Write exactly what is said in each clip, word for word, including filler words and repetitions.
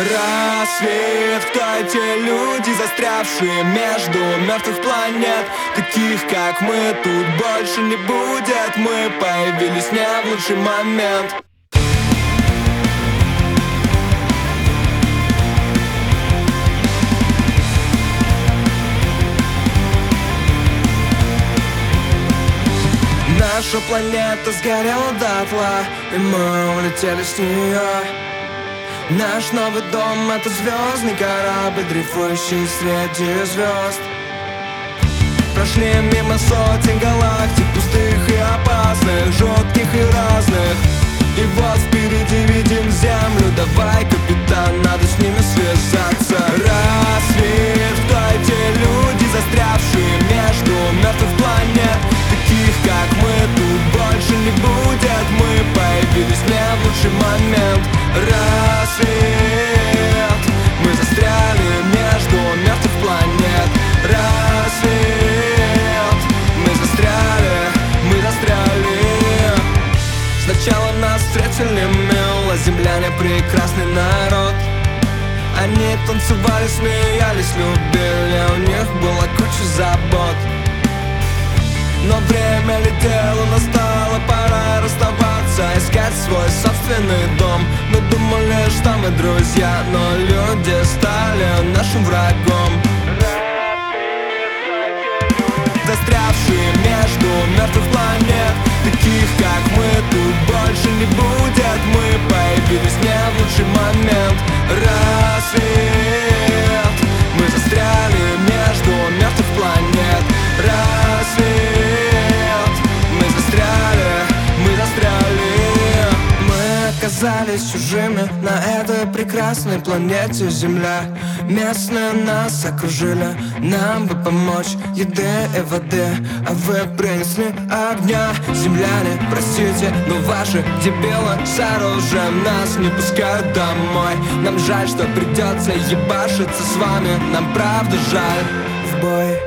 Рассвет, кто эти люди, застрявшие между мертвых планет? Таких, как мы, тут больше не будет. Мы появились не в лучший момент. Наша планета сгорела дотла, и мы улетели с нее. Наш новый дом — это звездный корабль, дрейфующий среди звезд. Прошли мимо сотен галактик, пустых и опасных, жутких и разных. И вот впереди видим Землю. Давай, капитан, надо с ними связаться. Рассвет, кто эти люди, застрявшие между мертвых планет? Таких, как мы, тут больше не будет. Мы появились не в лучший момент. Рассвет, мы застряли между мертвых планет. Рассвет, мы застряли, мы застряли. Сначала нас встретили мило, земляне прекрасный народ. Они танцевали, смеялись, любили, у них была куча забот. Но время летело, настала пора расставаться, искать свой собственный дом. Мы думали, что мы друзья, но люди стали нашим врагом. Застрявшие между мертвых планет, таких, как мы, тут больше не будет. Мы появились не в лучший момент. Рассвет, мы застряли между мертвых планет. Рассвет, мы застряли, мы застряли. Мы оказались чужими на этой прекрасной планете Земля. Местные нас окружили, нам бы помочь еды и воды, а вы принесли огня. Земляне, простите, но ваши дебилы с оружием нас не пускают домой. Нам жаль, что придется ебашиться с вами, нам правда жаль. В бой.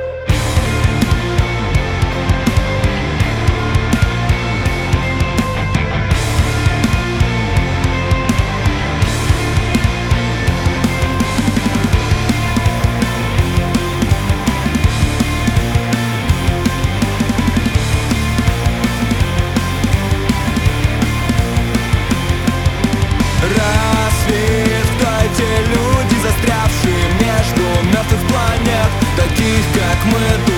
Рассвет, кто эти люди, застрявшие между мертвых планет? Таких, как мы,